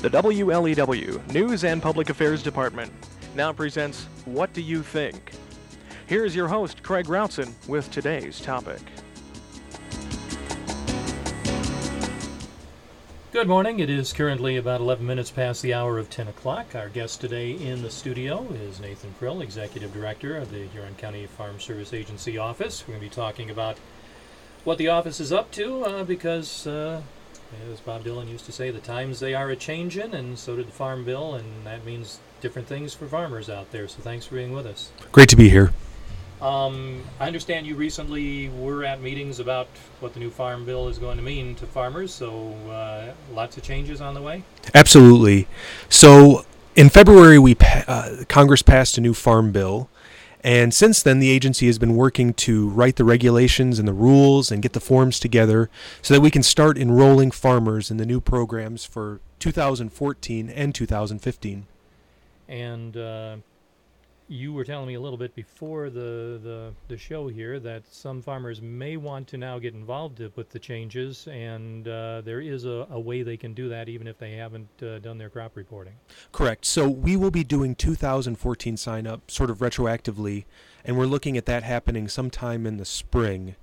The WLEW News and Public Affairs Department now presents What Do You Think? Here's your host, Craig Routson, with today's topic. Good morning. It is currently about 11 minutes past the hour of 10 o'clock. Our guest today in the studio is Nathan Krill, Executive Director of the Huron County Farm Service Agency Office. We're going to be talking about what the office is up to because, as Bob Dylan used to say, the times they are a-changin', and so did the Farm Bill, and that means different things for farmers out there. So thanks for being with us. Great to be here. I understand you recently were at meetings about what the new Farm Bill is going to mean to farmers, so lots of changes on the way? Absolutely. So in February, Congress passed a new Farm Bill, and since then the agency has been working to write the regulations and the rules and get the forms together so that we can start enrolling farmers in the new programs for 2014 and 2015. And you were telling me a little bit before the show here that some farmers may want to now get involved with the changes, and there is a way they can do that even if they haven't done their crop reporting. Correct. So we will be doing 2014 sign-up sort of retroactively, and we're looking at that happening sometime in the spring.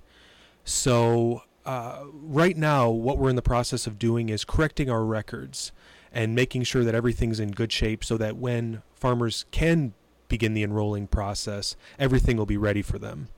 So right now, what we're in the process of doing is correcting our records and making sure that everything's in good shape so that when farmers can begin the enrolling process, everything will be ready for them.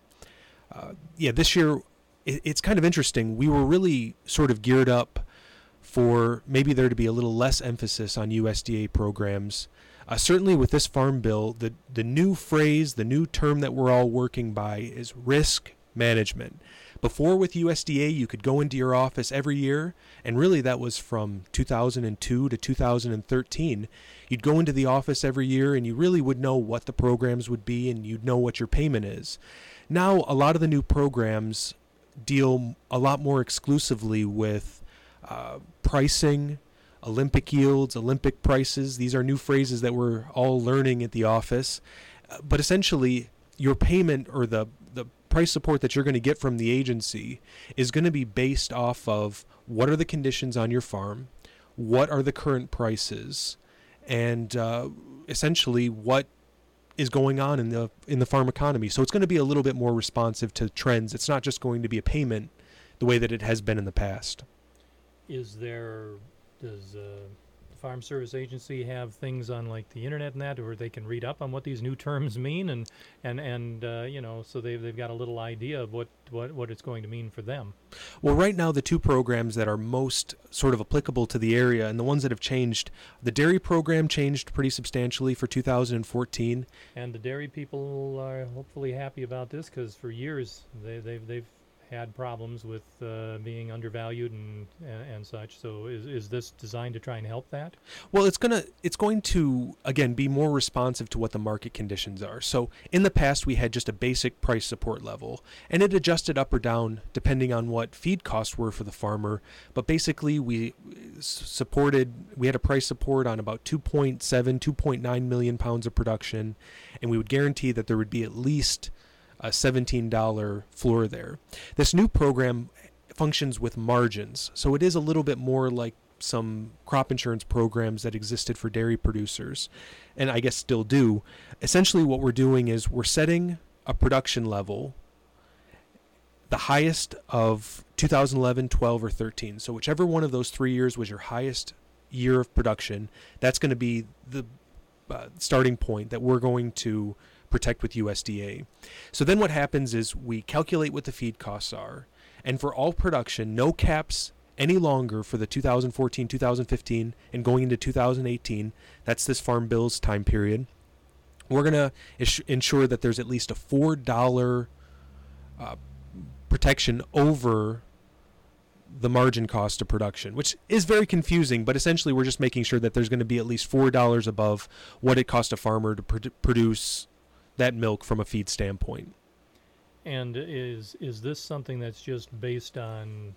This year, it's kind of interesting. We were really sort of geared up for maybe there to be a little less emphasis on USDA programs. Certainly with this Farm Bill, the new phrase, the new term that we're all working by is risk management. Before with USDA, you could go into your office every year, and really that was from 2002 to 2013. You'd go into the office every year and you really would know what the programs would be and you'd know what your payment is. Now, a lot of the new programs deal a lot more exclusively with pricing, Olympic yields, Olympic prices. These are new phrases that we're all learning at the office. But essentially, your payment or the price support that you're going to get from the agency is going to be based off of what are the conditions on your farm, what are the current prices, and essentially what is going on in the farm economy. So it's going to be a little bit more responsive to trends. It's not just going to be a payment the way that it has been in the past. Does the Farm Service Agency have things on like the internet and that, where they can read up on what these new terms mean, and so they've got a little idea of what it's going to mean for them? Well, right now the two programs that are most sort of applicable to the area and the ones that have changed, the dairy program changed pretty substantially for 2014. And the dairy people are hopefully happy about this because for years they've had problems with being undervalued and such. So is this designed to try and help that? Well, it's going to again be more responsive to what the market conditions are. So in the past we had just a basic price support level, and it adjusted up or down depending on what feed costs were for the farmer. But basically we had a price support on about 2.9 million pounds of production, and we would guarantee that there would be at least a $17 floor there. This new program functions with margins, so it is a little bit more like some crop insurance programs that existed for dairy producers, and I guess still do. Essentially what we're doing is we're setting a production level, the highest of 2011, 12, or 13. So whichever one of those 3 years was your highest year of production, that's going to be the starting point that we're going to protect with USDA. So then what happens is we calculate what the feed costs are, and for all production, no caps any longer for the 2014, 2015, and going into 2018. That's this Farm Bill's time period. We're going to ensure that there's at least a $4 protection over the margin cost of production, which is very confusing, but essentially we're just making sure that there's going to be at least $4 above what it costs a farmer to produce that milk from a feed standpoint. And is this something that's just based on,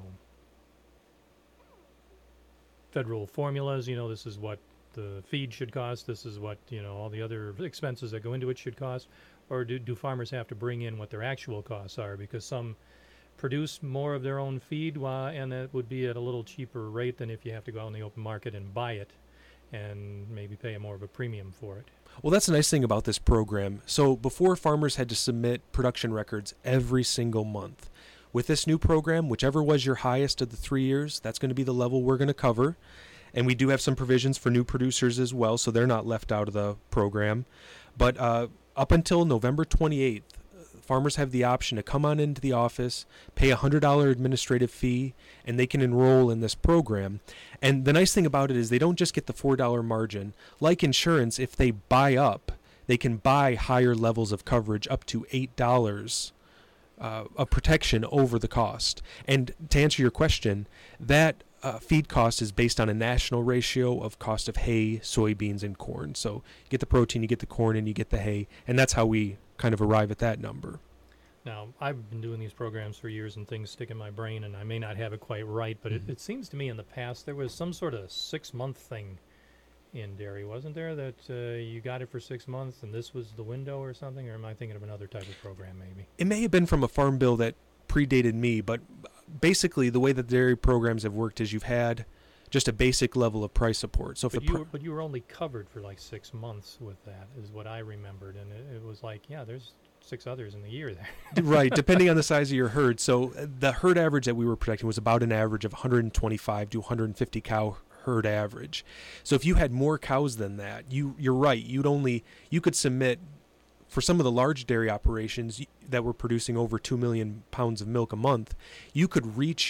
federal formulas? This is what the feed should cost, this is what, all the other expenses that go into it should cost? Or do farmers have to bring in what their actual costs are? Because some produce more of their own feed, and it would be at a little cheaper rate than if you have to go out in the open market and buy it and maybe pay more of a premium for it. Well, that's the nice thing about this program. So before, farmers had to submit production records every single month. With this new program, whichever was your highest of the 3 years, that's going to be the level we're going to cover. And we do have some provisions for new producers as well, so they're not left out of the program. But up until November 28th, farmers have the option to come on into the office, pay a $100 administrative fee, and they can enroll in this program. And the nice thing about it is they don't just get the $4 margin. Like insurance, if they buy up, they can buy higher levels of coverage up to $8 of protection over the cost. And to answer your question, that feed cost is based on a national ratio of cost of hay, soybeans, and corn. So you get the protein, you get the corn, and you get the hay, and that's how we kind of arrive at that number. Now, I've been doing these programs for years and things stick in my brain, and I may not have it quite right, but it seems to me in the past there was some sort of 6-month thing in dairy, wasn't there, that you got it for 6 months and this was the window or something? Or am I thinking of another type of program maybe? It may have been from a farm bill that predated me, but basically the way that dairy programs have worked is you've had just a basic level of price support. So but you were only covered for like 6 months with that, is what I remembered, and it was like, yeah, there's 6 others in the year there. Right, depending on the size of your herd. So the herd average that we were protecting was about an average of 125 to 150 cow herd average. So if you had more cows than that, you're right, you could submit for some of the large dairy operations that were producing over 2 million pounds of milk a month, you could reach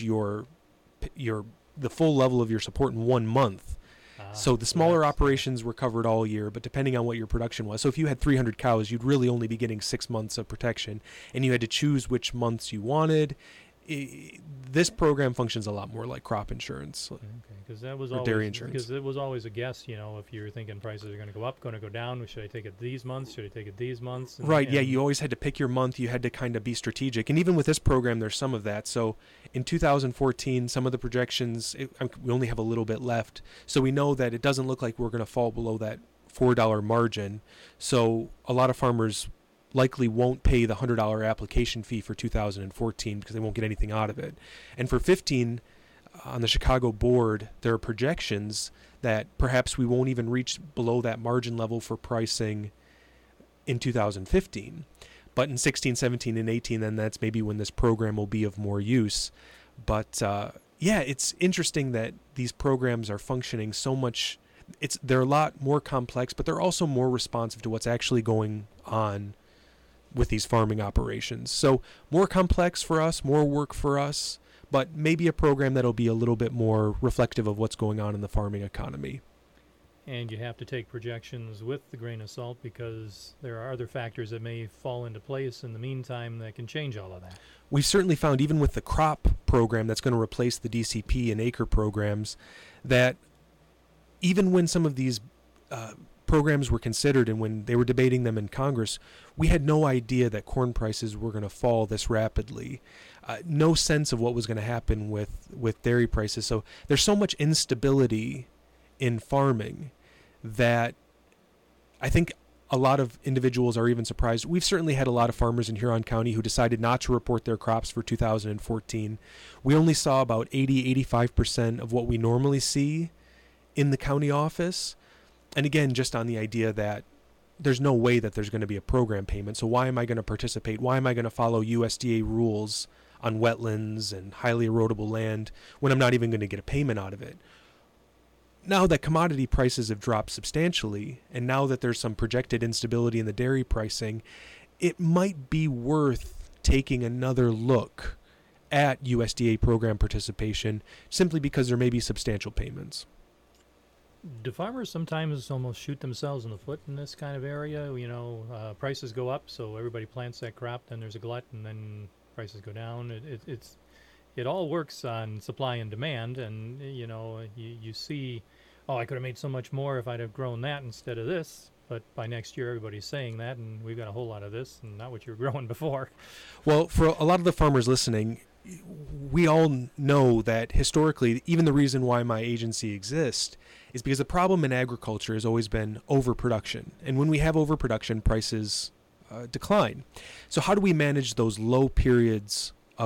the full level of your support in 1 month. So the smaller operations were covered all year, but depending on what your production was. So if you had 300 cows, you'd really only be getting 6 months of protection, and you had to choose which months you wanted. This program functions a lot more like crop insurance. Okay, because that was or dairy insurance. Because it was always a guess, if you're thinking prices are going to go up, going to go down, should I take it these months? Should I take it these months? Right, yeah, you always had to pick your month. You had to kind of be strategic. And even with this program, there's some of that. So in 2014, some of the projections, we only have a little bit left. So we know that it doesn't look like we're going to fall below that $4 margin. So a lot of farmers likely won't pay the $100 application fee for 2014 because they won't get anything out of it. And for 15, on the Chicago board, there are projections that perhaps we won't even reach below that margin level for pricing in 2015. But in 16, 17, and 18, then that's maybe when this program will be of more use. But yeah, it's interesting that these programs are functioning so much. They're a lot more complex, but they're also more responsive to what's actually going on with these farming operations. So more complex for us, more work for us, but maybe a program that'll be a little bit more reflective of what's going on in the farming economy. And you have to take projections with the grain of salt because there are other factors that may fall into place in the meantime that can change all of that. We've certainly found, even with the crop program that's going to replace the DCP and acre programs, that even when some of these programs were considered and when they were debating them in Congress, we had no idea that corn prices were going to fall this rapidly. No sense of what was going to happen with dairy prices. So there's so much instability in farming that I think a lot of individuals are even surprised. We've certainly had a lot of farmers in Huron County who decided not to report their crops for 2014. We only saw about 80-85% of what we normally see in the county office. And again, just on the idea that there's no way that there's going to be a program payment. So why am I going to participate? Why am I going to follow USDA rules on wetlands and highly erodible land when I'm not even going to get a payment out of it? Now that commodity prices have dropped substantially, and now that there's some projected instability in the dairy pricing, it might be worth taking another look at USDA program participation simply because there may be substantial payments. Do farmers sometimes almost shoot themselves in the foot in this kind of area? Prices go up, so everybody plants that crop, then there's a glut, and then prices go down. It all works on supply and demand, and you see, I could have made so much more if I'd have grown that instead of this. But by next year, everybody's saying that, and we've got a whole lot of this, and not what you were growing before. Well, for a lot of the farmers listening, we all know that historically, even the reason why my agency exists is because the problem in agriculture has always been overproduction. And when we have overproduction, prices decline. So how do we manage those low periods of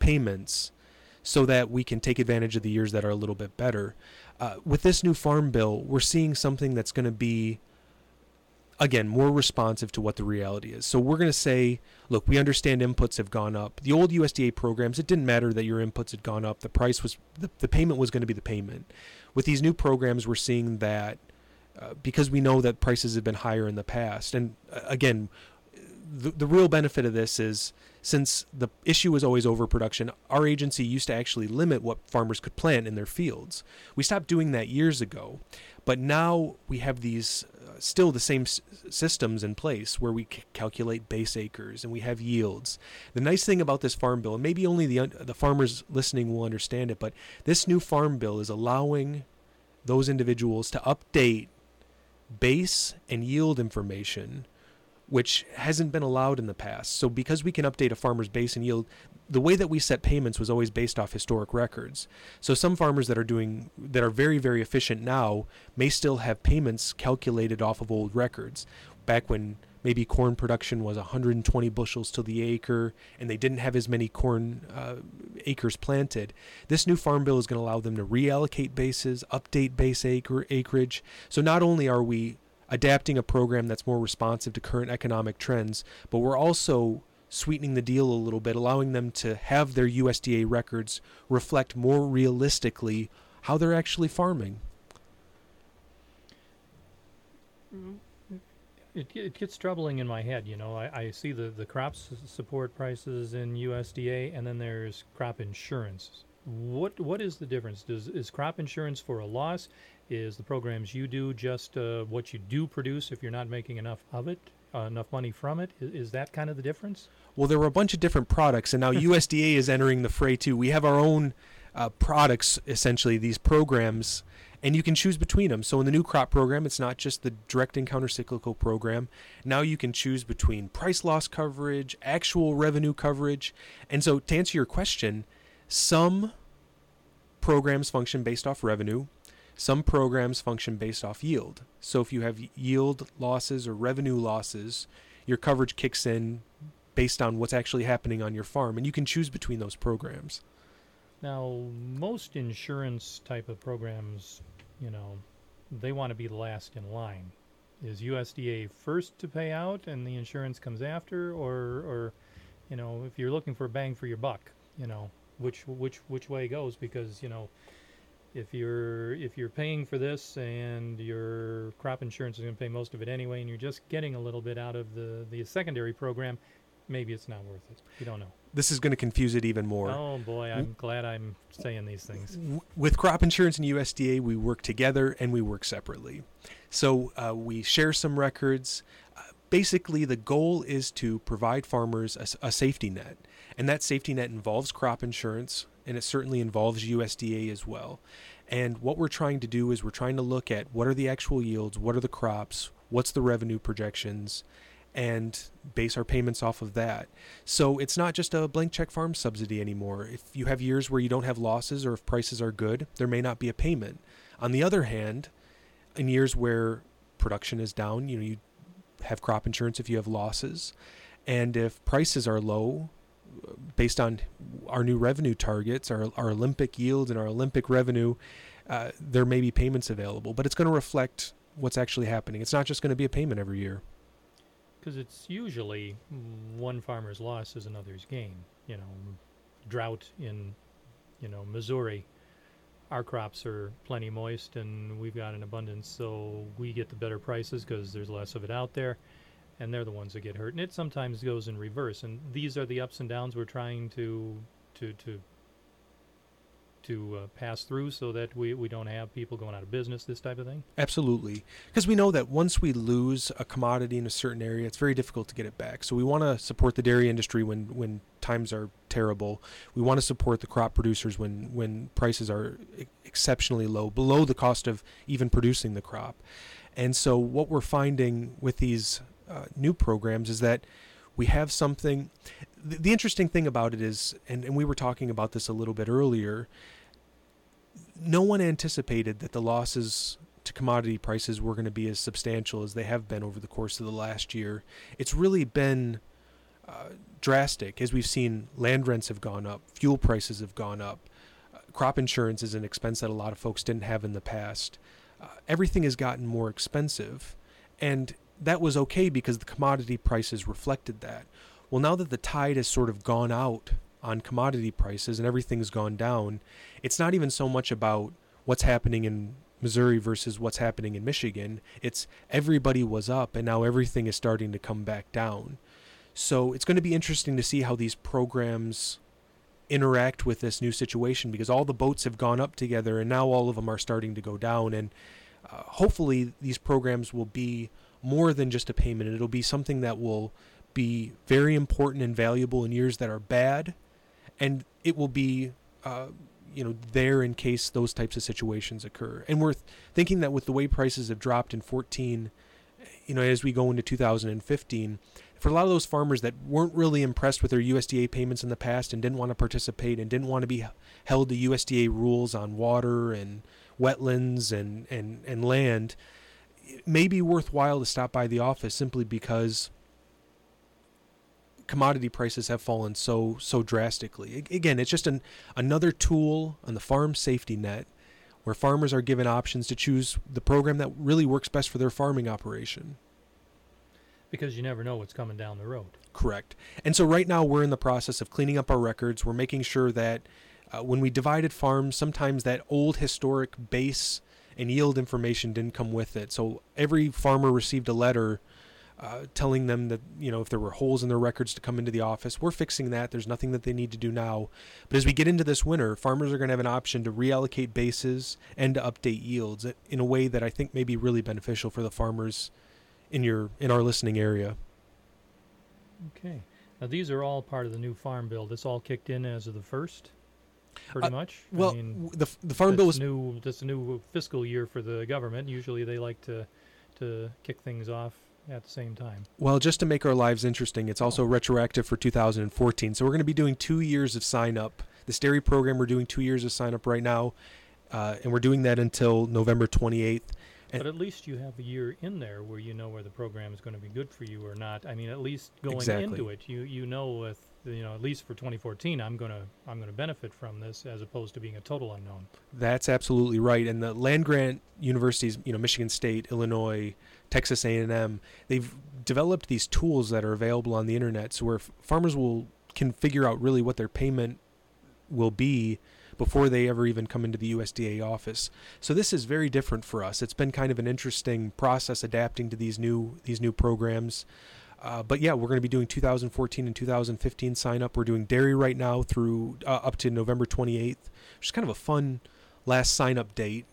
payments so that we can take advantage of the years that are a little bit better. With this new farm bill, we're seeing something that's going to be, again, more responsive to what the reality is. So we're going to say, look, we understand inputs have gone up. The old USDA programs, it didn't matter that your inputs had gone up. The price was, the payment was going to be the payment. With these new programs, we're seeing that because we know that prices have been higher in the past. And again, the real benefit of this is, since the issue was always overproduction, our agency used to actually limit what farmers could plant in their fields. We stopped doing that years ago, but now we have these still the same systems in place where we calculate base acres and we have yields. The nice thing about this farm bill, and maybe only the farmers listening will understand it, but this new farm bill is allowing those individuals to update base and yield information, which hasn't been allowed in the past. So because we can update a farmer's base and yield, the way that we set payments was always based off historic records. So some farmers that are very, very efficient now may still have payments calculated off of old records. Back when maybe corn production was 120 bushels to the acre and they didn't have as many corn acres planted, this new farm bill is going to allow them to reallocate bases, update base acreage. So not only are we adapting a program that's more responsive to current economic trends, but we're also sweetening the deal a little bit, allowing them to have their USDA records reflect more realistically how they're actually farming. It gets troubling in my head, you know. I see the crop support prices in USDA, and then there's crop insurance. What is the difference? Is crop insurance for a loss? Is the programs you do just what you do produce if you're not making enough of it, enough money from it? Is that kind of the difference? Well, there were a bunch of different products, and now USDA is entering the fray too. We have our own products, essentially, these programs, and you can choose between them. So in the new crop program, it's not just the direct and countercyclical program. Now you can choose between price loss coverage, actual revenue coverage. And so to answer your question, some programs function based off revenue. Some programs function based off yield. So if you have yield losses or revenue losses, your coverage kicks in based on what's actually happening on your farm, and you can choose between those programs. Now, most insurance type of programs, you know, they want to be the last in line. Is USDA first to pay out and the insurance comes after, or you know, if you're looking for a bang for your buck, you know, which way it goes? Because, you know, if you're paying for this and your crop insurance is going to pay most of it anyway, and you're just getting a little bit out of the secondary program, maybe it's not worth it. You don't know. This is going to confuse it even more. Oh boy, I'm glad I'm saying these things. With crop insurance and USDA, we work together and we work separately. So we share some records. Basically, the goal is to provide farmers a safety net, and that safety net involves crop insurance, and it certainly involves USDA as well. And what we're trying to do is we're trying to look at what are the actual yields, what are the crops, what's the revenue projections, and base our payments off of that. So it's not just a blank check farm subsidy anymore. If you have years where you don't have losses or if prices are good, there may not be a payment. On the other hand, in years where production is down, you know, you have crop insurance if you have losses. And if prices are low, based on our new revenue targets, our Olympic yield and our Olympic revenue, there may be payments available, but it's going to reflect what's actually happening. It's not just going to be a payment every year. Because it's usually one farmer's loss is another's gain. You know, drought in, you know, Missouri, our crops are plenty moist and we've got an abundance, so we get the better prices because there's less of it out there, and they're the ones that get hurt. And it sometimes goes in reverse, and these are the ups and downs we're trying to pass through so that we don't have people going out of business, this type of thing? Absolutely. Because we know that once we lose a commodity in a certain area, it's very difficult to get it back. So we want to support the dairy industry when times are terrible. We want to support the crop producers when prices are exceptionally low, below the cost of even producing the crop. And so what we're finding with these new programs is that we have something. The interesting thing about it is, and we were talking about this a little bit earlier, no one anticipated that the losses to commodity prices were going to be as substantial as they have been over the course of the last year. It's really been drastic. As we've seen, land rents have gone up, fuel prices have gone up, crop insurance is an expense that a lot of folks didn't have in the past. Everything has gotten more expensive, and that was okay because the commodity prices reflected that. Well, now that the tide has sort of gone out on commodity prices and everything's gone down, it's not even so much about what's happening in Missouri versus what's happening in Michigan. It's everybody was up and now everything is starting to come back down. So it's going to be interesting to see how these programs interact with this new situation, because all the boats have gone up together and now all of them are starting to go down. And hopefully these programs will be more than just a payment. It'll be something that will be very important and valuable in years that are bad, and it will be there in case those types of situations occur. And we're thinking that with the way prices have dropped in 14, as we go into 2015, for a lot of those farmers that weren't really impressed with their USDA payments in the past and didn't want to participate and didn't want to be held to USDA rules on water and wetlands and land, it may be worthwhile to stop by the office simply because commodity prices have fallen so drastically. Again, it's just another tool on the farm safety net where farmers are given options to choose the program that really works best for their farming operation. Because you never know what's coming down the road. Correct. And so right now we're in the process of cleaning up our records. We're making sure that when we divided farms, sometimes that old historic base and yield information didn't come with it. So every farmer received a letter telling them that, if there were holes in their records to come into the office. We're fixing that. There's nothing that they need to do now. But as we get into this winter, farmers are going to have an option to reallocate bases and to update yields in a way that I think may be really beneficial for the farmers in our listening area. Okay. Now these are all part of the new farm bill. This all kicked in as of the 1st, pretty much. Well, the farm bill was new. That's a new fiscal year for the government. Usually they like to kick things off at the same time. Well, just to make our lives interesting, it's also retroactive for 2014. So we're going to be doing 2 years of sign up. The dairy program, we're doing 2 years of sign up right now, and we're doing that until November 28th. But at least you have a year in there where you know where the program is going to be good for you or not. I mean, at least going into it, you know with at least for 2014, I'm going to benefit from this as opposed to being a total unknown. That's absolutely right. And the land grant universities, Michigan State, Illinois, Texas A&M, they've developed these tools that are available on the internet, so where farmers can figure out really what their payment will be before they ever even come into the USDA office. So this is very different for us. It's been kind of an interesting process adapting to these new programs. But yeah, we're going to be doing 2014 and 2015 sign up. We're doing dairy right now through up to November 28th, which is kind of a fun last sign up date.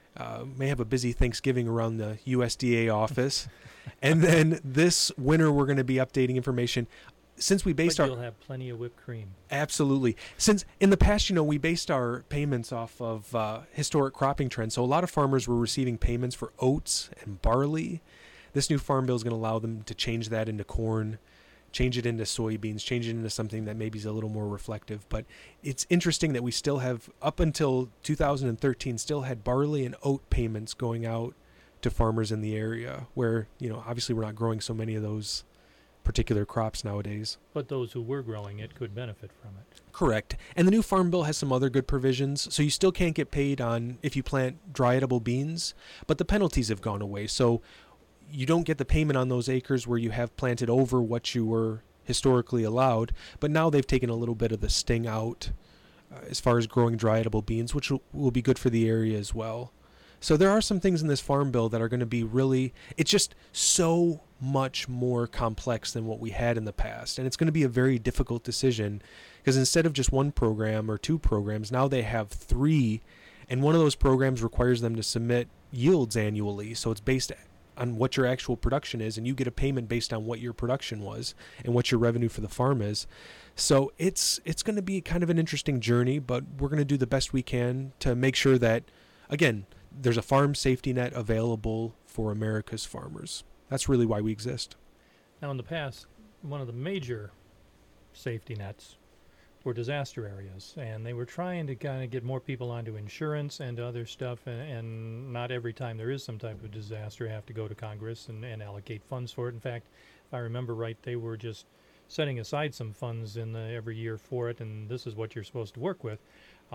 May have a busy Thanksgiving around the USDA office. And then this winter, we're going to be updating information. Since we based you'll have plenty of whipped cream. Absolutely. Since in the past, we based our payments off of historic cropping trends. So a lot of farmers were receiving payments for oats and barley. This new farm bill is going to allow them to change that into corn, change it into soybeans, change it into something that maybe is a little more reflective. But it's interesting that we still have, up until 2013, still had barley and oat payments going out to farmers in the area where, obviously we're not growing so many of those particular crops nowadays. But those who were growing it could benefit from it. Correct. And the new farm bill has some other good provisions. So you still can't get paid on if you plant dry edible beans, but the penalties have gone away. So you don't get the payment on those acres where you have planted over what you were historically allowed, but now they've taken a little bit of the sting out as far as growing dry edible beans, which will be good for the area as well. So there are some things in this farm bill that are going to be really, it's just so much more complex than what we had in the past. And it's going to be a very difficult decision because instead of just one program or two programs, now they have three. And one of those programs requires them to submit yields annually. So it's based on what your actual production is, and you get a payment based on what your production was and what your revenue for the farm is. So it's going to be kind of an interesting journey, but we're going to do the best we can to make sure that, again, there's a farm safety net available for America's farmers. That's really why we exist. Now, in the past, one of the major safety nets were disaster areas, and they were trying to kind of get more people onto insurance and other stuff, and not every time there is some type of disaster, you have to go to Congress and allocate funds for it. In fact, if I remember right, they were just setting aside some funds in every year for it, and this is what you're supposed to work with.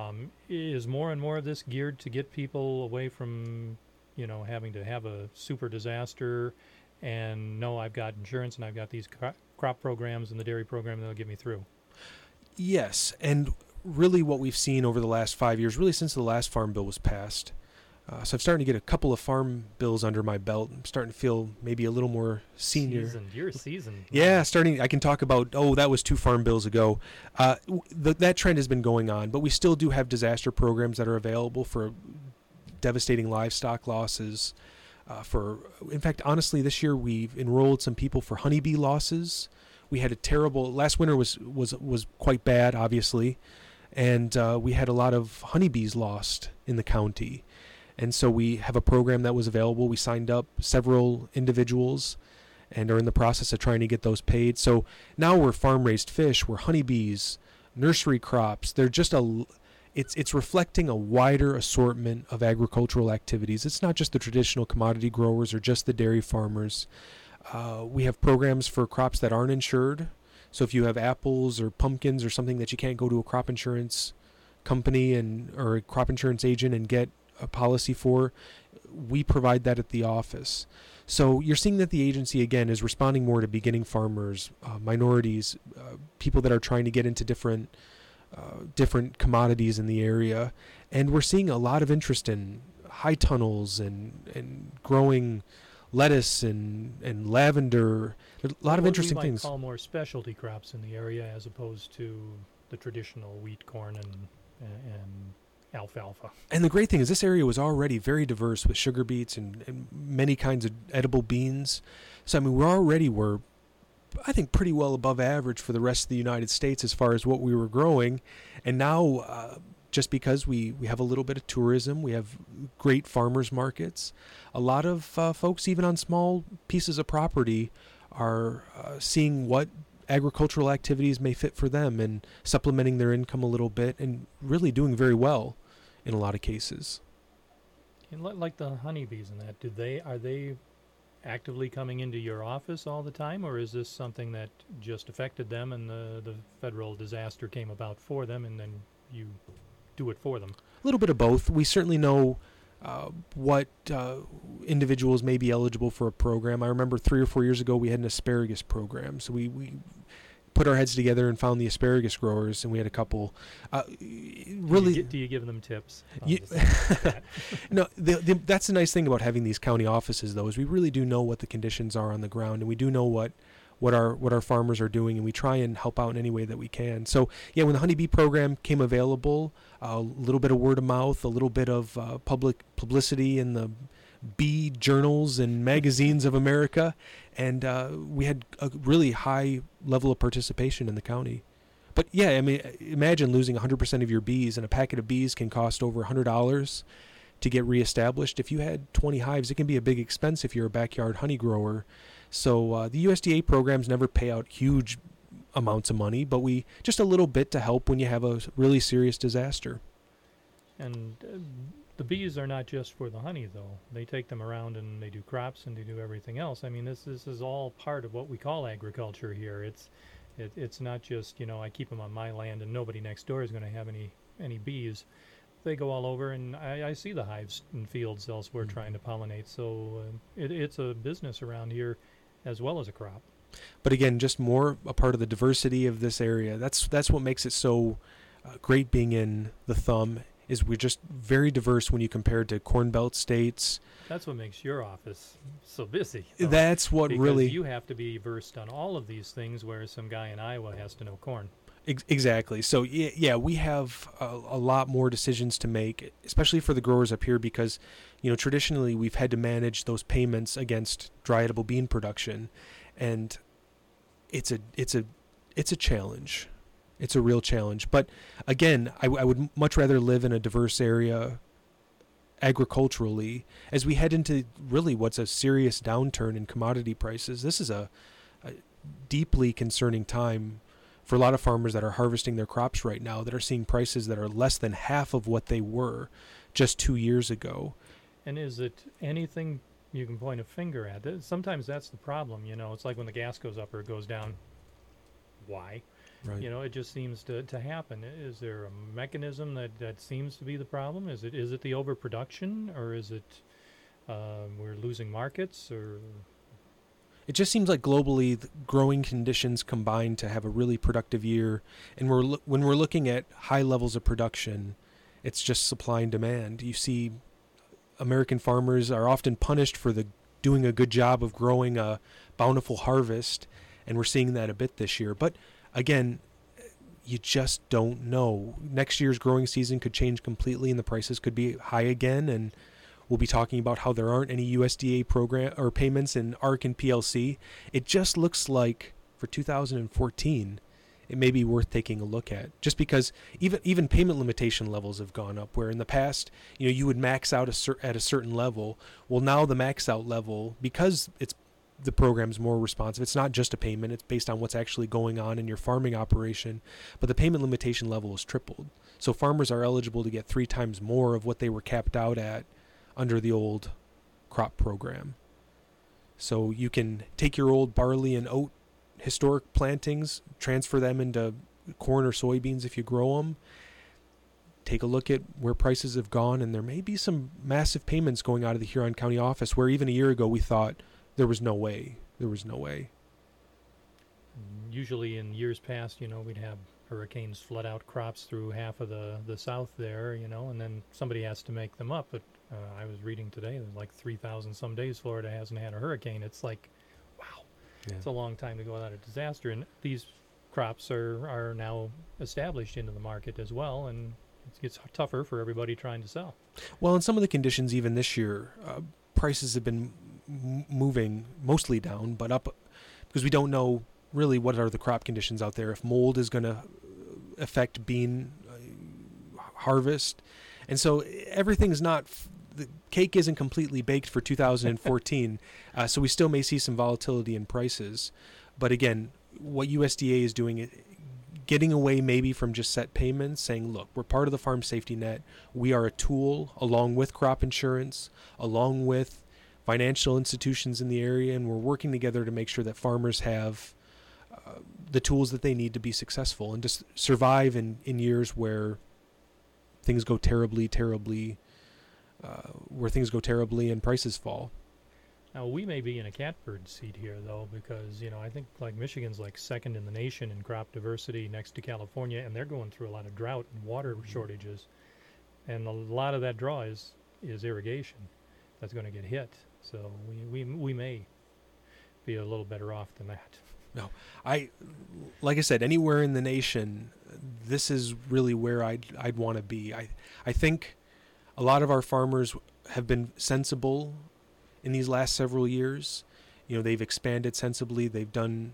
Is more and more of this geared to get people away from, having to have a super disaster and no, I've got insurance and I've got these crop programs and the dairy program that'll get me through? Yes, and really what we've seen over the last 5 years, really since the last farm bill was passed, so I'm starting to get a couple of farm bills under my belt. I'm starting to feel maybe a little more senior. You're seasoned. Yeah, I can talk about, that was 2 farm bills ago. That trend has been going on, but we still do have disaster programs that are available for devastating livestock losses. In fact, honestly, this year we've enrolled some people for honeybee losses. We had last winter was quite bad, obviously, and we had a lot of honeybees lost in the county. And so we have a program that was available. We signed up several individuals and are in the process of trying to get those paid. So now we're farm-raised fish, we're honeybees, nursery crops. They're just it's reflecting a wider assortment of agricultural activities. It's not just the traditional commodity growers or just the dairy farmers. We have programs for crops that aren't insured. So if you have apples or pumpkins or something that you can't go to a crop insurance company or a crop insurance agent and get a policy for, we provide that at the office. So you're seeing that the agency, again, is responding more to beginning farmers, minorities, people that are trying to get into different commodities in the area. And we're seeing a lot of interest in high tunnels and growing lettuce and lavender. There's a lot of interesting things. What we might call more specialty crops in the area as opposed to the traditional wheat, corn, and alfalfa. And the great thing is this area was already very diverse with sugar beets and many kinds of edible beans. So, I mean, we're I think, pretty well above average for the rest of the United States as far as what we were growing. And now, just because we have a little bit of tourism, we have great farmers markets, a lot of folks, even on small pieces of property, are seeing what agricultural activities may fit for them and supplementing their income a little bit and really doing very well in a lot of cases. And like the honeybees and that, are they actively coming into your office all the time, or is this something that just affected them and the federal disaster came about for them and then you do it for them? A little bit of both. We certainly know what individuals may be eligible for a program. I remember 3 or 4 years ago we had an asparagus program, so we put our heads together and found the asparagus growers, and we had a couple. Really, do you give them tips? No, that's the nice thing about having these county offices, though, is we really do know what the conditions are on the ground, and we do know what our farmers are doing, and we try and help out in any way that we can. So, yeah, when the honeybee program came available, a little bit of word of mouth, a little bit of public publicity in the bee journals and magazines of America, and we had a really high level of participation in the county. But yeah, I mean, imagine losing 100% of your bees, and a packet of bees can cost over $100 to get reestablished. If you had 20 hives, it can be a big expense if you're a backyard honey grower. So the USDA programs never pay out huge amounts of money, but we just a little bit to help when you have a really serious disaster. And the bees are not just for the honey, though. They take them around and they do crops and they do everything else. I mean, this is all part of what we call agriculture here. It's not just, I keep them on my land and nobody next door is going to have any bees. They go all over, and I see the hives in fields elsewhere trying to pollinate. So it's a business around here as well as a crop. But again, just more a part of the diversity of this area. That's what makes it so great being in the Thumb, is we're just very diverse when you compare it to Corn Belt states. That's what makes your office so busy. That's what really... Because you have to be versed on all of these things, whereas some guy in Iowa has to know corn. Exactly. So, yeah, we have a lot more decisions to make, especially for the growers up here, because, traditionally we've had to manage those payments against dry edible bean production, and it's a challenge. It's a real challenge. But again, I would much rather live in a diverse area agriculturally as we head into really what's a serious downturn in commodity prices. This is a deeply concerning time for a lot of farmers that are harvesting their crops right now, that are seeing prices that are less than half of what they were just 2 years ago. And is it anything you can point a finger at? Sometimes that's the problem, It's like when the gas goes up or it goes down. why. Right. You know, it just seems to happen. Is there a mechanism that seems to be the problem? Is it the overproduction, or is it we're losing markets, or It just seems like globally, the growing conditions combine to have a really productive year. And when we're looking at high levels of production, it's just supply and demand. You see, American farmers are often punished for doing a good job of growing a bountiful harvest, and we're seeing that a bit this year. But again, you just don't know. Next year's growing season could change completely, and the prices could be high again. And we'll be talking about how there aren't any USDA program or payments in ARC and PLC. It just looks like for 2014, it may be worth taking a look at, just because even payment limitation levels have gone up, where in the past, you would max out at a certain level. Well, now the max out level, because the program's more responsive, it's not just a payment, it's based on what's actually going on in your farming operation, but the payment limitation level has tripled. So farmers are eligible to get 3 times more of what they were capped out at under the old crop program. So you can take your old barley and oat historic plantings, transfer them into corn or soybeans if you grow them, take a look at where prices have gone, and there may be some massive payments going out of the Huron County office, where even a year ago we thought there was no way. usually in years past, we'd have hurricanes flood out crops through half of the south there, and then somebody has to make them up. But I was reading today, there's like 3,000 some days Florida hasn't had a hurricane. It's like, wow, It's a long time to go without a disaster. And these crops are now established into the market as well, and it gets tougher for everybody trying to sell. Well, in some of the conditions, even this year, prices have been moving mostly down, but up, because we don't know really what are the crop conditions out there, if mold is going to affect bean harvest. And so everything's not, the cake isn't completely baked for 2014. So we still may see some volatility in prices. But again, what USDA is doing, getting away maybe from just set payments, saying, look, we're part of the farm safety net. We are a tool along with crop insurance, along with financial institutions in the area, and we're working together to make sure that farmers have the tools that they need to be successful and to survive in years where things go terribly and prices fall. Now, we may be in a catbird seat here, though, because, I think like Michigan's like second in the nation in crop diversity next to California, and they're going through a lot of drought and water shortages. And a lot of that draw is irrigation that's going to get hit. So we may be a little better off than that. No, like I said, anywhere in the nation, this is really where I'd want to be. I think a lot of our farmers have been sensible in these last several years. They've expanded sensibly. They've done,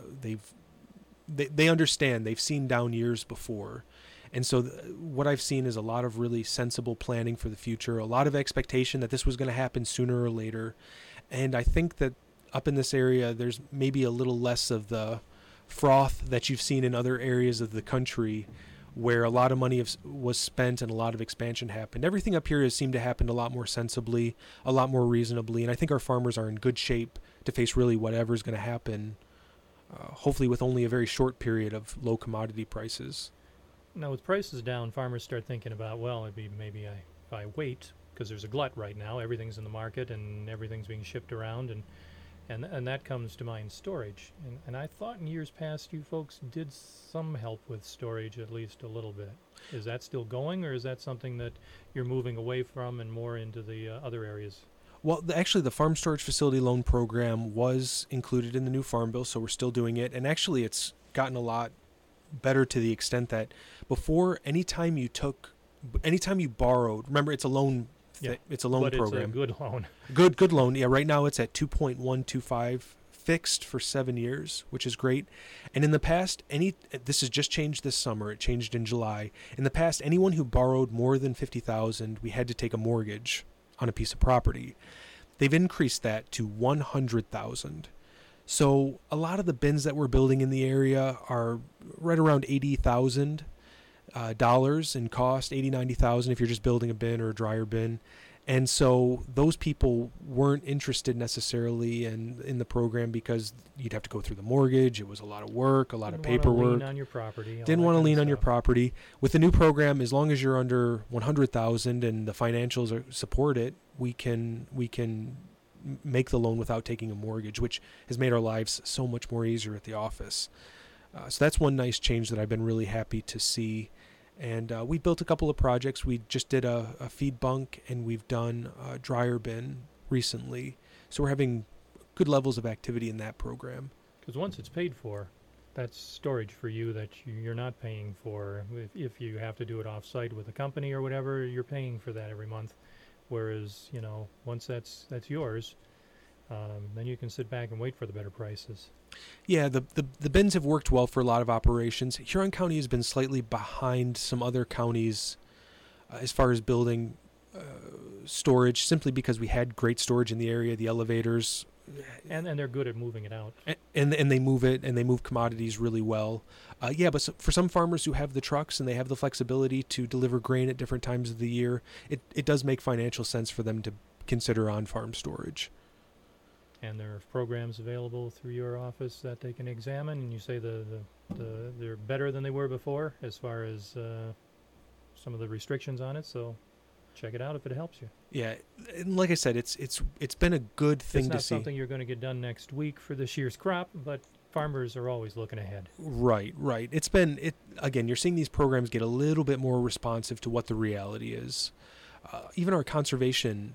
they understand. They've seen down years before. And so what I've seen is a lot of really sensible planning for the future, a lot of expectation that this was going to happen sooner or later. And I think that up in this area, there's maybe a little less of the froth that you've seen in other areas of the country where a lot of money was spent and a lot of expansion happened. Everything up here has seemed to happen a lot more sensibly, a lot more reasonably, and I think our farmers are in good shape to face really whatever's going to happen, hopefully with only a very short period of low commodity prices. Now, with prices down, farmers start thinking about, well, it'd be maybe if I wait, because there's a glut right now. Everything's in the market and everything's being shipped around, and that comes to mind storage. And I thought in years past you folks did some help with storage, at least a little bit. Is that still going, or is that something that you're moving away from and more into the other areas? Well, actually, the Farm Storage Facility Loan Program was included in the new Farm Bill, so we're still doing it. And actually, it's gotten a lot better to the extent that before, anytime you borrowed, remember, it's a loan. It's a loan program. But it's a good loan. Good loan. Yeah, right now it's at 2.125 fixed for 7 years, which is great. And in the past, this has just changed this summer. It changed in July. In the past, anyone who borrowed more than $50,000, we had to take a mortgage on a piece of property. They've increased that to $100,000. So a lot of the bins that we're building in the area are right around $80,000 in cost, $80,000, $90,000 if you're just building a bin or a dryer bin. And so those people weren't interested necessarily in the program because you'd have to go through the mortgage. It was a lot of work, a lot of paperwork. Didn't want to lean on your property. Didn't want to lean on your property. With the new program, as long as you're under 100,000 and the financials support it, we can make the loan without taking a mortgage, which has made our lives so much more easier at the office. So that's one nice change that I've been really happy to see. And we built a couple of projects. We just did a feed bunk, and we've done a dryer bin recently. So we're having good levels of activity in that program. Because once it's paid for, that's storage for you that you're not paying for. If you have to do it off-site with a company or whatever, you're paying for that every month. Whereas, once that's yours, then you can sit back and wait for the better prices. Yeah, the bins have worked well for a lot of operations. Huron County has been slightly behind some other counties as far as building storage, simply because we had great storage in the area, the elevators. And they're good at moving it out. And they move it, and they move commodities really well. But for some farmers who have the trucks and they have the flexibility to deliver grain at different times of the year, it does make financial sense for them to consider on-farm storage. And there are programs available through your office that they can examine, and you say they're better than they were before as far as some of the restrictions on it. So check it out if it helps you. Yeah, and like I said, it's been a good thing to see. It's not something you're going to get done next week for this year's crop, but farmers are always looking ahead. Right. Again, you're seeing these programs get a little bit more responsive to what the reality is. Even our conservation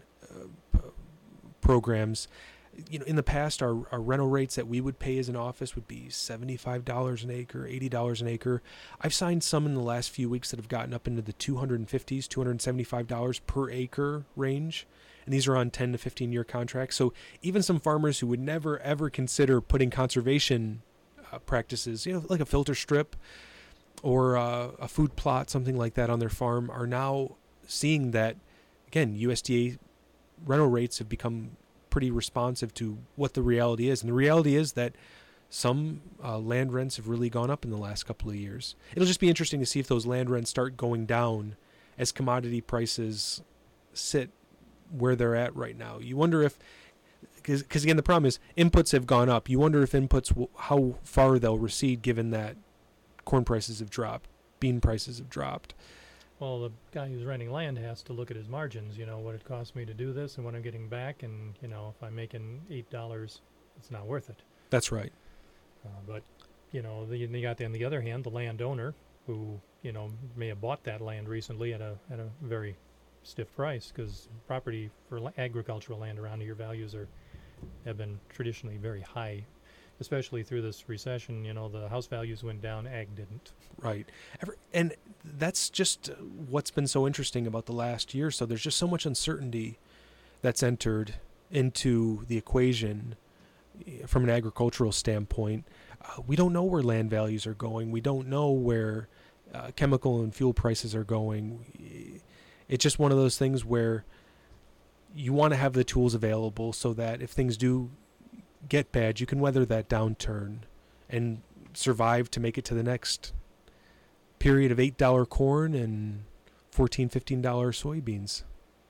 programs. In the past, our rental rates that we would pay as an office would be $75 an acre, $80 an acre. I've signed some in the last few weeks that have gotten up into the $250s, $275 per acre range. And these are on 10 to 15-year contracts. So even some farmers who would never, ever consider putting conservation practices, like a filter strip or a food plot, something like that on their farm, are now seeing that, again, USDA rental rates have become pretty responsive to what the reality is. And the reality is that some land rents have really gone up in the last couple of years. It'll just be interesting to see if those land rents start going down as commodity prices sit where they're at right now. You wonder if, because again, the problem is inputs have gone up. You wonder if inputs, how far they'll recede given that corn prices have dropped, bean prices have dropped. Well, the guy who's renting land has to look at his margins, what it costs me to do this and what I'm getting back. And, if I'm making $8, it's not worth it. That's right. But, you got, on the other hand, the landowner who, may have bought that land recently at a very stiff price, because property for agricultural land around here values have been traditionally very high. Especially through this recession, the house values went down, ag didn't. Right. And that's just what's been so interesting about the last year. So there's just so much uncertainty that's entered into the equation from an agricultural standpoint. We don't know where land values are going. We don't know where chemical and fuel prices are going. It's just one of those things where you want to have the tools available so that if things do get bad, you can weather that downturn and survive to make it to the next period of $8 corn and $14, $15 soybeans.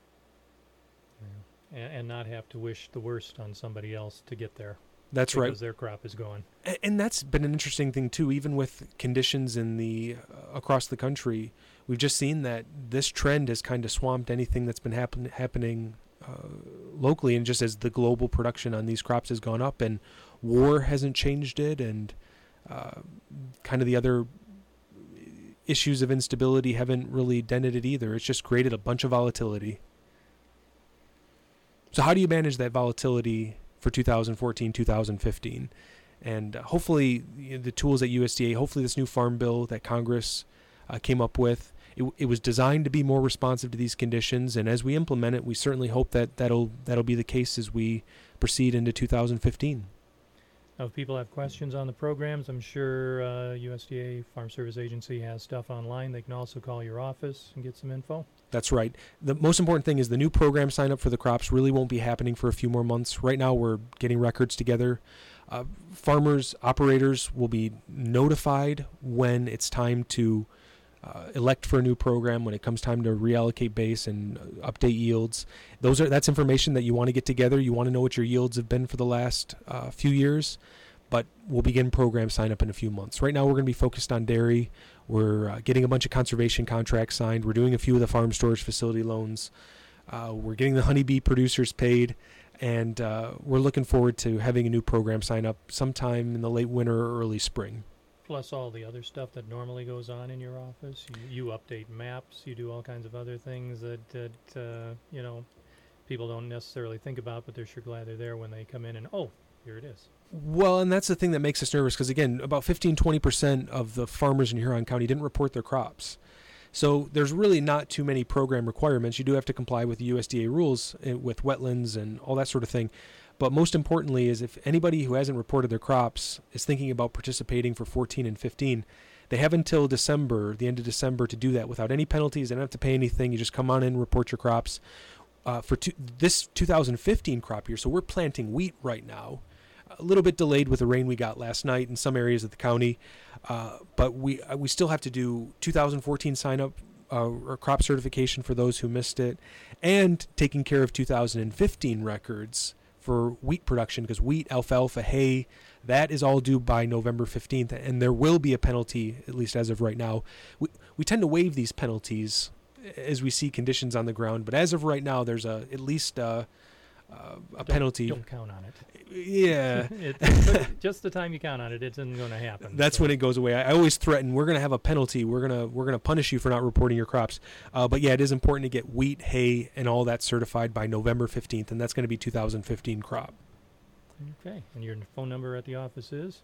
Yeah. And not have to wish the worst on somebody else to get there. That's right. Because their crop is gone. And that's been an interesting thing too, even with conditions in the across the country. We've just seen that this trend has kind of swamped anything that's been happening locally, and just as the global production on these crops has gone up, and war hasn't changed it, and kind of the other issues of instability haven't really dented it either. It's just created a bunch of volatility. So how do you manage that volatility for 2014, 2015? And hopefully the tools at USDA, hopefully this new farm bill that Congress came up with, it was designed to be more responsive to these conditions, and as we implement it, we certainly hope that that'll be the case as we proceed into 2015. Now, if people have questions on the programs, I'm sure USDA Farm Service Agency has stuff online. They can also call your office and get some info. That's right. The most important thing is the new program sign up for the crops really won't be happening for a few more months. Right now we're getting records together. Farmers, operators will be notified when it's time to elect for a new program, when it comes time to reallocate base and update yields. That's information that you want to get together. You want to know what your yields have been for the last few years, but we'll begin program sign up in a few months. Right now we're going to be focused on dairy. We're getting a bunch of conservation contracts signed. We're doing a few of the farm storage facility loans. We're getting the honeybee producers paid, and we're looking forward to having a new program sign up sometime in the late winter or early spring. Plus all the other stuff that normally goes on in your office. You update maps. You do all kinds of other things that people don't necessarily think about, but they're sure glad they're there when they come in and, oh, here it is. Well, and that's the thing that makes us nervous because, again, about 15-20% of the farmers in Huron County didn't report their crops. So there's really not too many program requirements. You do have to comply with the USDA rules with wetlands and all that sort of thing. But most importantly is if anybody who hasn't reported their crops is thinking about participating for 14 and 15, they have until December, the end of December, to do that without any penalties. They don't have to pay anything. You just come on in and report your crops. This 2015 crop year, so we're planting wheat right now, a little bit delayed with the rain we got last night in some areas of the county, but we still have to do 2014 sign up or crop certification for those who missed it, and taking care of 2015 records for wheat production, because wheat, alfalfa, hay, that is all due by November 15th, and there will be a penalty, at least as of right now. We tend to waive these penalties as we see conditions on the ground, but as of right now, there's at least a penalty. Don't count on it. Yeah. Just the time you count on it, it isn't going to happen. That's when it goes away. I always threaten, we're going to have a penalty. We're going to punish you for not reporting your crops. But yeah, it is important to get wheat, hay, and all that certified by November 15th, and that's going to be 2015 crop. Okay. And your phone number at the office is?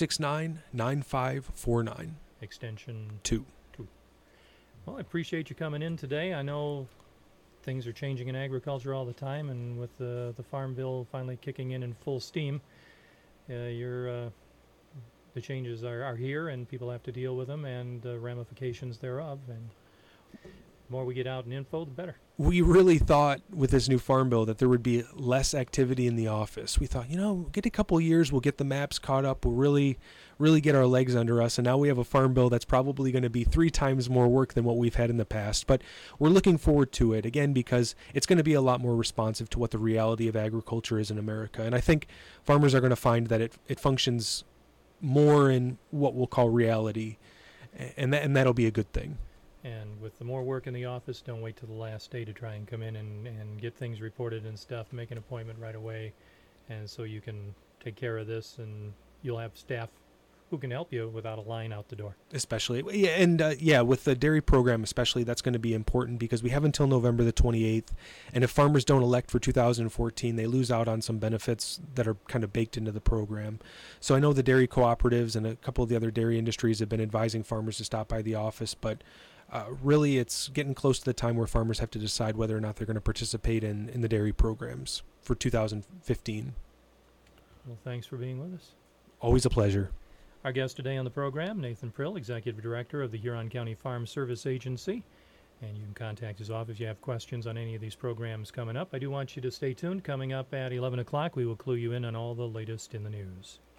269-9549. Extension 2. Well, I appreciate you coming in today. I know things are changing in agriculture all the time, and with the Farm Bill finally kicking in full steam, the changes are here, and people have to deal with them and the ramifications thereof. And the more we get out in info, the better. We really thought with this new Farm Bill that there would be less activity in the office. We thought, get a couple of years, we'll get the maps caught up, we'll really get our legs under us, and now we have a Farm Bill that's probably going to be 3 times more work than what we've had in the past. But we're looking forward to it, again, because it's going to be a lot more responsive to what the reality of agriculture is in America. And I think farmers are going to find that it functions more in what we'll call reality, and that'll be a good thing. And with the more work in the office, don't wait till the last day to try and come in and get things reported and stuff. Make an appointment right away, and so you can take care of this, and you'll have staff who can help you without a line out the door. Especially, yeah, and with the dairy program especially, that's going to be important because we have until November the 28th, and if farmers don't elect for 2014, they lose out on some benefits that are kind of baked into the program. So I know the dairy cooperatives and a couple of the other dairy industries have been advising farmers to stop by the office, but really it's getting close to the time where farmers have to decide whether or not they're going to participate in the dairy programs for 2015. Well, thanks for being with us. Always a pleasure. Our guest today on the program, Nathan Prill, Executive Director of the Huron County Farm Service Agency. And you can contact his office if you have questions on any of these programs coming up. I do want you to stay tuned. Coming up at 11 o'clock, we will clue you in on all the latest in the news.